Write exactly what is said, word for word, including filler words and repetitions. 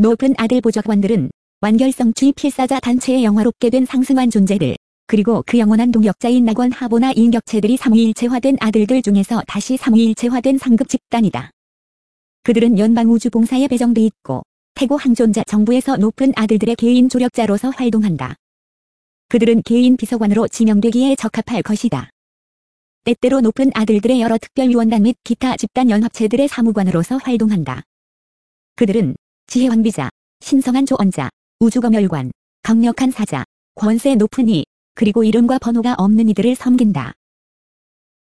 높은 아들 보좌관들은 완결성주의 필사자 단체의 영화롭게 된 상승한 존재들, 그리고 그 영원한 동역자인 낙원 하보나 인격체들이 삼위일체화된 아들들 중에서 다시 삼위일체화된 상급 집단이다. 그들은 연방우주봉사에 배정돼 있고 태고 항존자 정부에서 높은 아들들의 개인 조력자로서 활동한다. 그들은 개인 비서관으로 지명되기에 적합할 것이다. 때때로 높은 아들들의 여러 특별위원단 및 기타 집단연합체들의 사무관으로서 활동한다. 그들은 지혜왕비자, 신성한 조언자, 우주검열관, 강력한 사자, 권세 높은 이, 그리고 이름과 번호가 없는 이들을 섬긴다.